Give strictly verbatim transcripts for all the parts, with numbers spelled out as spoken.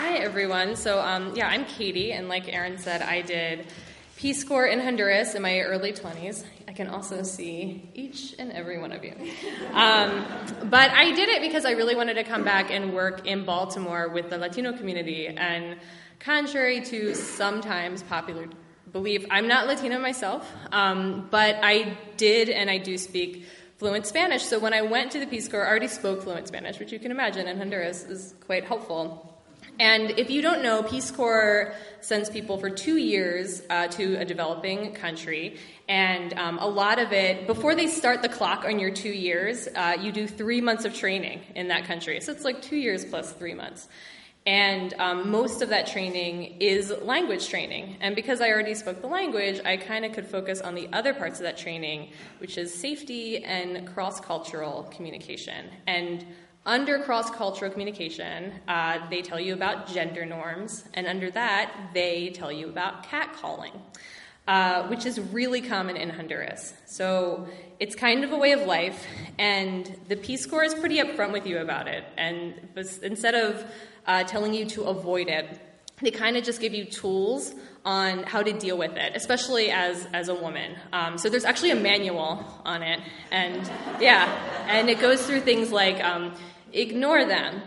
Hi, everyone. So, um, yeah, I'm Katie, and like Aaron said, I did Peace Corps in Honduras in my early twenties. I can also see each and every one of you. Um, but I did it because I really wanted to come back and work in Baltimore with the Latino community, and contrary to sometimes popular belief, I'm not Latino myself, um, but I did and I do speak fluent Spanish. So when I went to the Peace Corps, I already spoke fluent Spanish, which you can imagine in Honduras is quite helpful. And if you don't know, Peace Corps sends people for two years uh, to a developing country, and um, a lot of it, before they start the clock on your two years, uh, you do three months of training in that country. So it's like two years plus three months. And um, most of that training is language training. And because I already spoke the language, I kind of could focus on the other parts of that training, which is safety and cross-cultural communication. And under cross-cultural communication, uh, they tell you about gender norms, and under that, they tell you about catcalling, uh, which is really common in Honduras. So it's kind of a way of life, and the Peace Corps is pretty upfront with you about it. And instead of uh, telling you to avoid it, they kind of just give you tools on how to deal with it, especially as, as a woman. Um, so there's actually a manual on it, and yeah, and it goes through things like um, ignore them,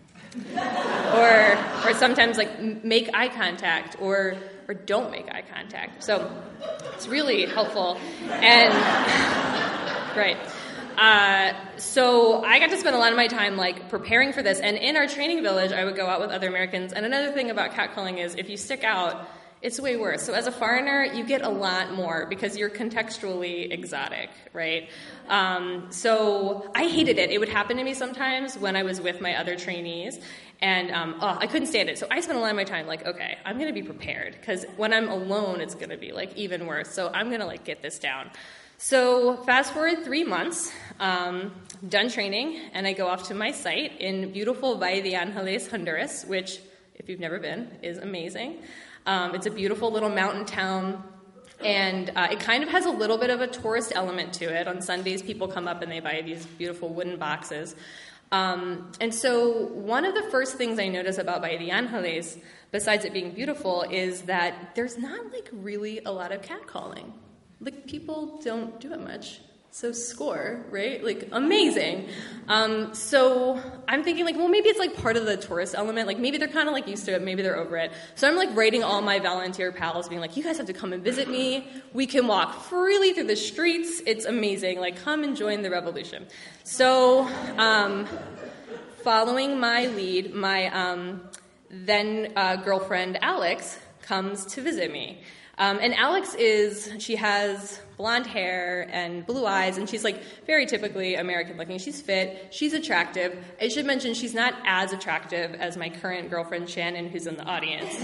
or or sometimes like make eye contact, or or don't make eye contact. So it's really helpful, and right. Uh, so I got to spend a lot of my time like preparing for this, and in our training village, I would go out with other Americans. And another thing about catcalling is if you stick out, it's way worse. So as a foreigner, you get a lot more because you're contextually exotic, right? Um, so I hated it. It would happen to me sometimes when I was with my other trainees, and um, oh, I couldn't stand it. So I spent a lot of my time like, okay, I'm going to be prepared because when I'm alone, it's going to be like even worse. So I'm going to like get this down. So fast forward three months, um, done training, and I go off to my site in beautiful Valle de Angeles, Honduras, which, if you've never been, is amazing. Um, it's a beautiful little mountain town, and uh, it kind of has a little bit of a tourist element to it. On Sundays, people come up and they buy these beautiful wooden boxes. Um, and so one of the first things I notice about Valle de Angeles, besides it being beautiful, is that there's not, like, really a lot of catcalling. Like, people don't do it much. So score, right? Like, amazing. Um, so I'm thinking, like, well, maybe it's, like, part of the tourist element. Like, maybe they're kind of, like, used to it. Maybe they're over it. So I'm, like, writing all my volunteer pals, being like, you guys have to come and visit me. We can walk freely through the streets. It's amazing. Like, come and join the revolution. So um, following my lead, my um, then uh, girlfriend, Alex, comes to visit me. Um, and Alex is, she has blonde hair and blue eyes, and she's, like, very typically American-looking. She's fit. She's attractive. I should mention she's not as attractive as my current girlfriend, Shannon, who's in the audience.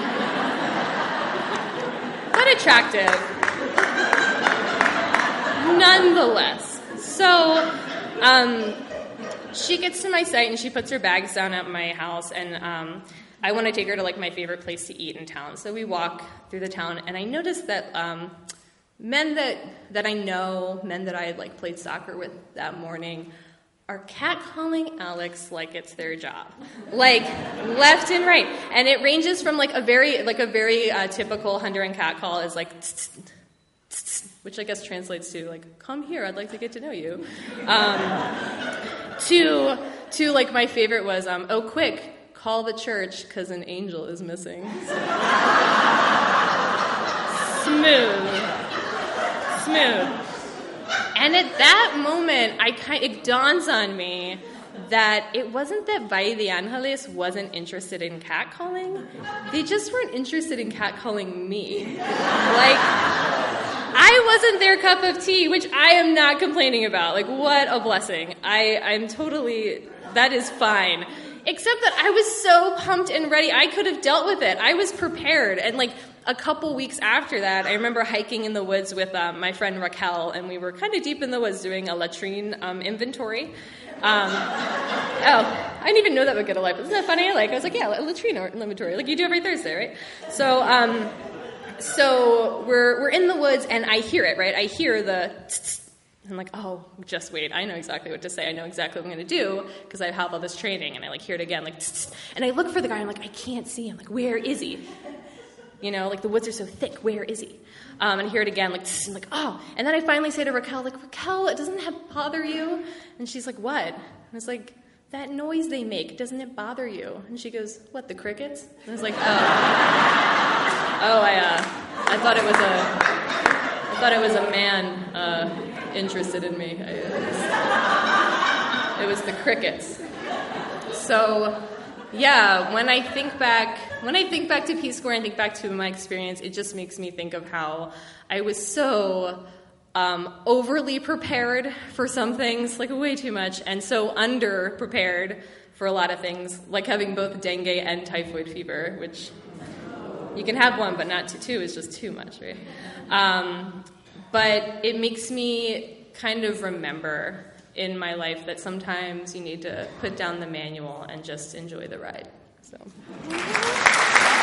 But attractive. Nonetheless. So um, she gets to my site, and she puts her bags down at my house, and um, I want to take her to, like, my favorite place to eat in town. So we walk through the town, and I noticed that um, men that that I know, men that I had, like, played soccer with that morning, are catcalling Alex like it's their job, like left and right. And it ranges from like a very like a very uh, typical Honduran catcall is like, tss, tss, tss, which I guess translates to like, come here, I'd like to get to know you. Um, to to like my favorite was, um, oh quick. Call the church because an angel is missing. So. Smooth. Smooth. And at that moment, I kind it dawns on me that it wasn't that Valle de Angeles wasn't interested in catcalling. They just weren't interested in catcalling me. Like, I wasn't their cup of tea, which I am not complaining about. Like, what a blessing. I, I'm totally, that is fine. Except that I was so pumped and ready. I could have dealt with it. I was prepared. And, like, a couple weeks after that, I remember hiking in the woods with um, my friend Raquel, and we were kind of deep in the woods doing a latrine um, inventory. Um, oh, I didn't even know that would get a life. Isn't that funny? Like, I was like, yeah, a latrine inventory. Like, you do every Thursday, right? So, um, so we're we're in the woods, and I hear it, right? I hear the tss, I'm like, oh, just wait. I know exactly what to say. I know exactly what I'm going to do because I have all this training. And I like hear it again, like, tss, and I look for the guy. I'm like, I can't see him. Like, where is he? You know, like the woods are so thick. Where is he? Um, and I hear it again, like, tss, I'm like, oh. And then I finally say to Raquel, like, Raquel, it doesn't that bother you? And she's like, what? And I was like, that noise they make, doesn't it bother you? And she goes, what, the crickets? And I was like, oh. oh, I, uh, I thought it was a, I thought it was a man, uh, interested in me. It was, it was the crickets. So, yeah, when I think back, when I think back to Peace Corps and think back to my experience, it just makes me think of how I was so um, overly prepared for some things, like way too much, and so under-prepared for a lot of things, like having both dengue and typhoid fever, which you can have one, but not two. Two is just too much, right? Um, But it makes me kind of remember in my life that sometimes you need to put down the manual and just enjoy the ride. So.